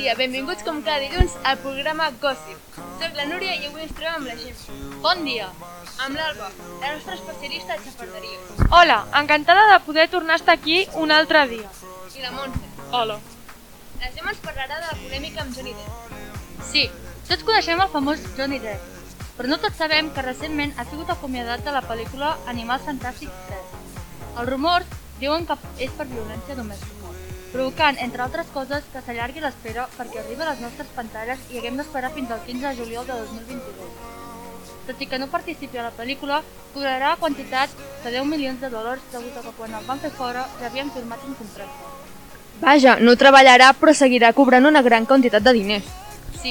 dia, benvinguts com cada dilluns al programa Gossip. Soc la Núria i avui ens trobem amb la Gemma. Bon dia. Amb l'Alba, la nostra especialista en xafarderies. Hola, encantada de poder tornar a estar aquí un altre dia. I la Montse. Hola. La Gemma ens parlarà de la polèmica amb Johnny Depp. Sí, tots coneixem el famós Johnny Depp, però no tots sabem que recentment ha sigut acomiadat de la pel·lícula Animals Fantàstics 3. Els rumors diuen que és per violència domèstica, provocant, entre altres coses, que s'allargui l'espera perquè arribi a les nostres pantalles i haguem d'esperar fins al 15 de juliol de 2022. Tot i que no participi a la pel·lícula, cobrarà la quantitat de $10 milions degut a que quan el van fer fora ja havien firmat un contracte. Vaja, no treballarà però seguirà cobrant una gran quantitat de diners. Sí.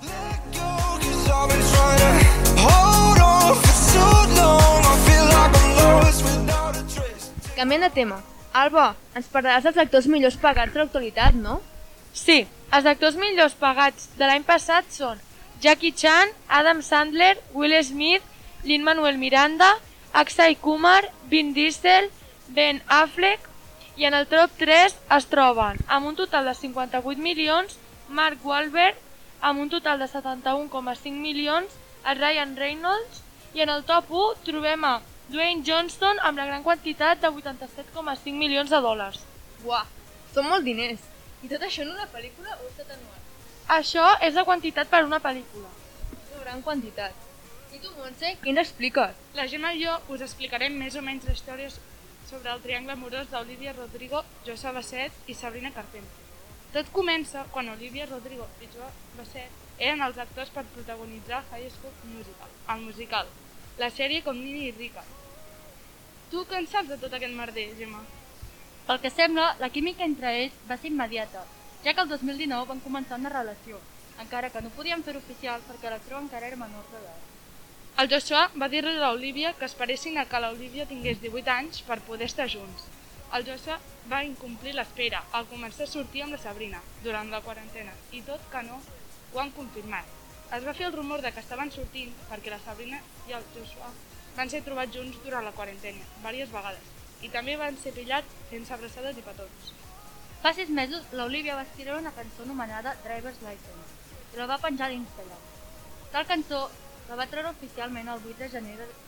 Canviant de tema. Alba, ens parlaràs dels actors millors pagats de l'actualitat, no? Sí, els actors millors pagats de l'any passat són Jackie Chan, Adam Sandler, Will Smith, Lin-Manuel Miranda, Akshay Kumar, Vin Diesel, Ben Affleck, i en el top 3 es troben, amb un total de 58 milions, Mark Wahlberg, amb un total de 71,5 milions, el Ryan Reynolds, i en el top 1 trobem a Dwayne Johnson amb la gran quantitat de 87,5 milions de dòlars. Buah, són molts diners. I tot això en una pel·lícula o és tot anual? Això és la quantitat per una pel·lícula. Una gran quantitat. I tu, Montse, què ens expliques? La Gemma i jo us explicarem més o menys la història sobre el triangle amorós d'Olivia Rodrigo, Joshua Bassett i Sabrina Carpenter. Tot comença quan Olivia Rodrigo i Joshua Bassett eren els actors per protagonitzar High School Musical, el musical, la sèrie com Nini i Rika. Tu què en saps de tot aquest merder, Gemma? Pel que sembla, la química entre ells va ser immediata, ja que el 2019 van començar una relació, encara que no podien fer-ho oficial perquè l'actriu encara era menor d'edat. El Joshua va dir-li a l'Olivia que esperessin a que l'Olivia tingués 18 anys per poder estar junts. El Joshua va incomplir l'espera al començar a sortir amb la Sabrina durant la quarantena i tot que no ho han confirmat. Es va fer el rumor de que estaven sortint perquè la Sabrina i el Joshua van ser trobats junts durant la quarantena, diverses vegades, i també van ser pillats sense abraçades i petons. Fa 6 mesos, l'Olivia va escriure una cançó anomenada Driver's License i la va penjar a l'Instagram. Tal cançó la va treure oficialment el 8 de gener del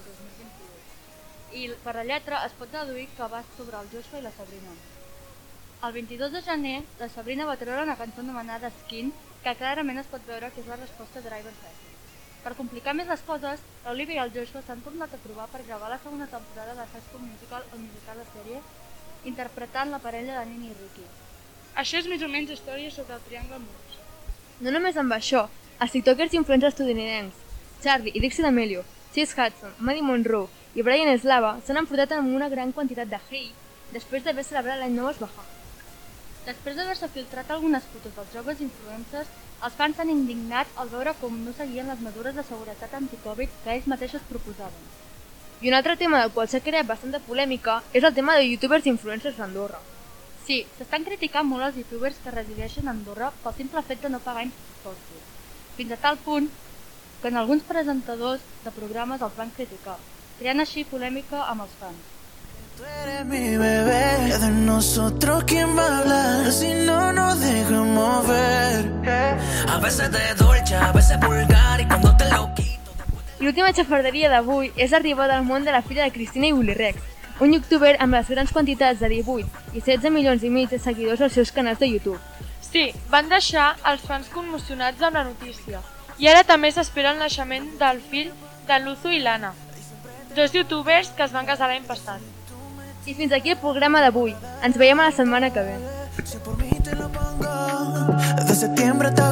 2022 i per la lletra es pot deduir que va sobre el Joshua i la Sabrina. El 22 de gener, la Sabrina va treure una cançó anomenada Skin que clarament es pot veure que és la resposta a Driver's License. Per complicar més les coses, l'Olivia i el Joshua s'han tornat a trobar per gravar la segona temporada de High School Musical, el musical de sèrie, interpretant la parella de Nini i Ricky. Això és més o menys història sobre el triangle amorós. No només amb això, els tiktokers i influencers estadounidencs, Charlie i Dixie D'Amelio, Chase Hudson, Maddie Monroe i Brian Slava s'han enfrontat amb una gran quantitat de hate després d'haver celebrat l'any nou esbajar. Després d'haver-se filtrat algunes fotos dels joves influencers, els fans s'han indignat al veure com no seguien les mesures de seguretat anti-Covid que ells mateixos proposaven. I un altre tema del qual s'ha creat bastanta polèmica és el tema de youtubers i influencers d'Andorra. Sí, s'estan criticant molt els youtubers que resideixen a Andorra pel simple fet de no pagar impostos, fins a tal punt que en alguns presentadors de programes els van criticar, creant així polèmica amb els fans. Tú eres mi bebé, de nosotros quién va a hablar si no nos dejamos ver. A veces de dolce, a veces vulgar y cuando te lo quito. I l'última xafarderia d'avui és l'arribada al món de la filla de Cristina i Willy Rex, un youtuber amb les grans quantitats de 18 i 16 milions i mig de seguidors als seus canals de YouTube. Sí, van deixar els fans commocionats amb la notícia. I ara també s'espera el naixement del fill de Luzu i Lana, dos youtubers que es van casar l'any passat. I fins aquí el programa d'avui. Ens veiem a la setmana que ve. Si por mí te lo pongo, de septiembre hasta